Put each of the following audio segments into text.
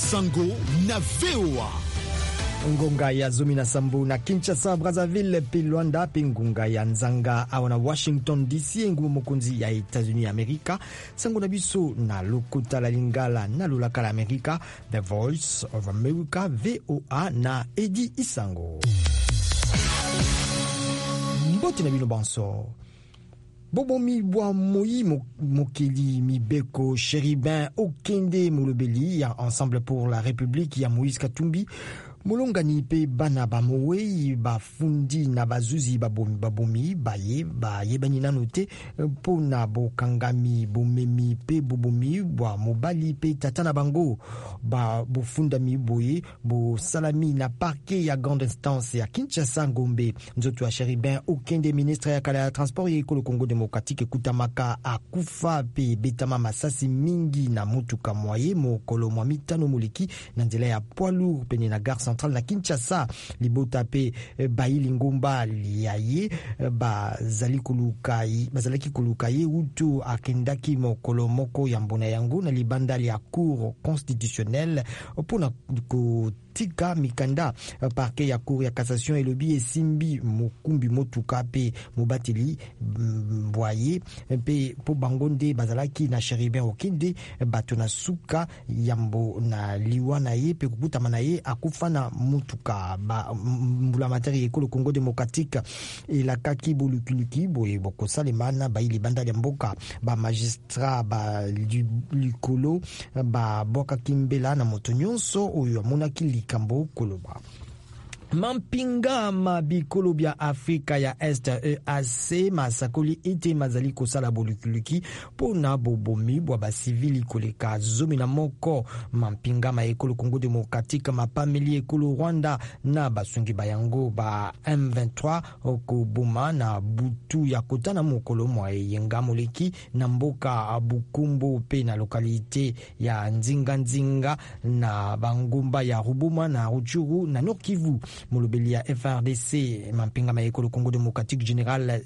Sango na VOA. Ngonga ya Zomi na Sambu na Kinshasa, Brazzaville, pe Luanda, pe ngonga ya Nzanga awana Washington DC, ngumu mokunzi ya Etats-Unis Amerika, sango na biso na lokota la lingala na lulaka la Amerika, The Voice of America, VOA na Edi Isango. Mboti na bino banso. Bobo mi bwa moi mokeli mi beko Chéribin Okende Molobeli ya Ensemble pour la République ya Moïse Katumbi molongani pe bana ba mowe ba fundi na bazuzi babomi baye bani nanote pona bokangami bomemi pe bobomi bwa mobali pe tatana bango ba bofunda mi boye bo salami na parquet ya grande instance ya Kinshasa Ngombe nzoto ya Chéribin Okende ministre ya kala ya transport ya ekolo Congo démocratique kutamaka akufa pe betama masasi mingi na mutuka moye mokolo mwa mitano moleki na nzela ya poids lourd pene na gare centrale na Kinshasa libota pe baili ngomba liaye bazali kulukai utu akendaki mokolo moko ya mbona yango na libanda ya cour constitutionnelle pona tika mikanda parquet ya cour ya cassation elobi esimbi mokumbi motuka pe mobateli boye pe po bangonde bazalaki na Chéribin Okende bato na suka yambo na liwa na ye pe kukutama na ye akufa na motuka mbula materi ekolo Congo démocratique elakaki bolukuluki boye bokosalemana baili banda ya mboka ba magistrat ba likolo ba boka kimbela na moto nyonso oyo amonaki likambo koloba Mampinga mabikolo bya Afrika ya Est EAC masakoli ete mazali kosala bolukuluki pona bobomi bwa basivili koleka zomi na moko mampinga ma ekolo Congo démocratique mapameli ekolo Rwanda na basungi bayango ba M23 okoboma na butu ya kotana mokolo mwa yenga moleki na mboka Bukumbo pe na lokalite ya Nzinga na bangomba ya Rubuma na Ruchuru na Nord Kivu molobeli ya FRDC mampinga ma ekolo Congo démocratique général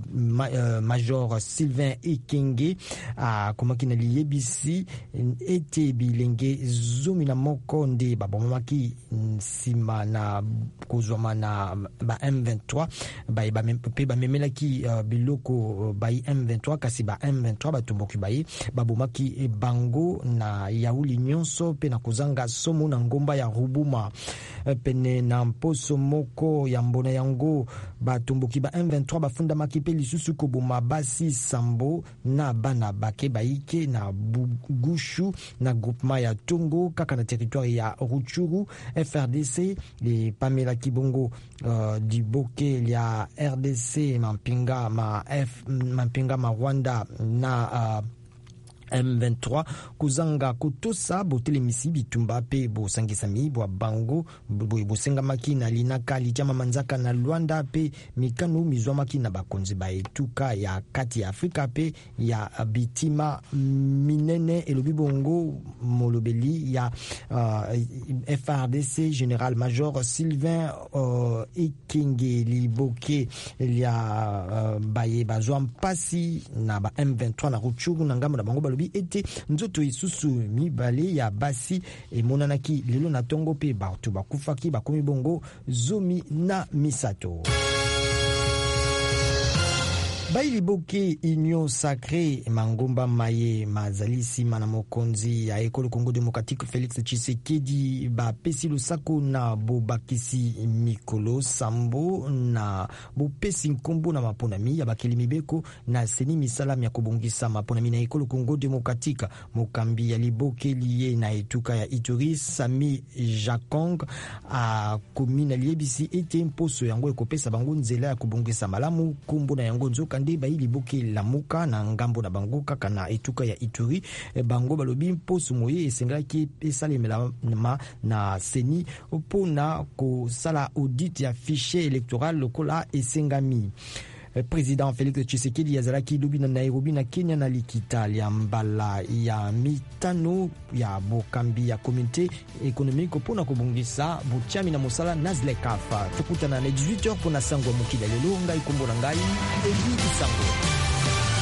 major Sylvain Ekenge komaki na liyebisi ete bilenge zomi na moko nde babomaki nsima na kozwama na ba M23 pe bamemelaki biloko ba M23 kasi ba M23 batomboki baye babomaki bango na yauli nyonso pe na kozanga somo na ngomba ya Rubuma pene na mposo moko ya mbona yango batomboki ba M23 bafunda makipe lisusu koboma basi sambo na bana bake baike na Bugushu na groupement ya Tongo kaka na territoire ya Ruchuru FRDC le Pamela Kibongo di boke ya RDC mampinga ma Rwanda na M23 kuzanga kutosa botele misibi tumba pe bo sangisami bo bango bo senga makina linaka lijama manzaka na Luanda pe mikano mizwamaki na bakonzi ba etuka ya kati ya Afrika pe ya bitima minene elobi bongo molobeli ya FRDC général major Sylvain Ekenge liboke ya baye bazwa mpasi na ba M23 na Ruchuru na ngambo na bango balobi ete nzoto isusu mibale ya basi emonanaki lelo na tongo pe bato bakufaki bakomi bongo zomi na misato. Baili boke Union Sacrée Mangomba Maye mazalisi mana mokonzi ya ekolo Congo démocratique Félix Tshisekedi ba pesi lusako na bobakisi mikolo sambo na bopesi nkombo na maponami ya bakeli mibeko na seni misalami ya kobongisa maponami na ekolo Congo démocratique mokambi ya liboke liye na etuka ya Ituri Sami Jakong a komina liebisi ete mposo yango ekopesa bango nzela ya kobongisa malamu kombo na yango nzoka nde baili boke lamuka na ngambo na bango kaka na etuka ya Ituri bango balobi mposo moye esengaki esalemela na seni pona kosala audit ya fichier électoral lokola esengami. Président Félix Tshisekedi yazalaki lobi na Nairobi na Kenya na likita ya mbala ya mitano ya bokambi ya communauté économique pona kobongisa botiami na mosala Nazlekafa tukutana na 18h pona sango mokila lelo ngai kombo na ngai Edi Isango.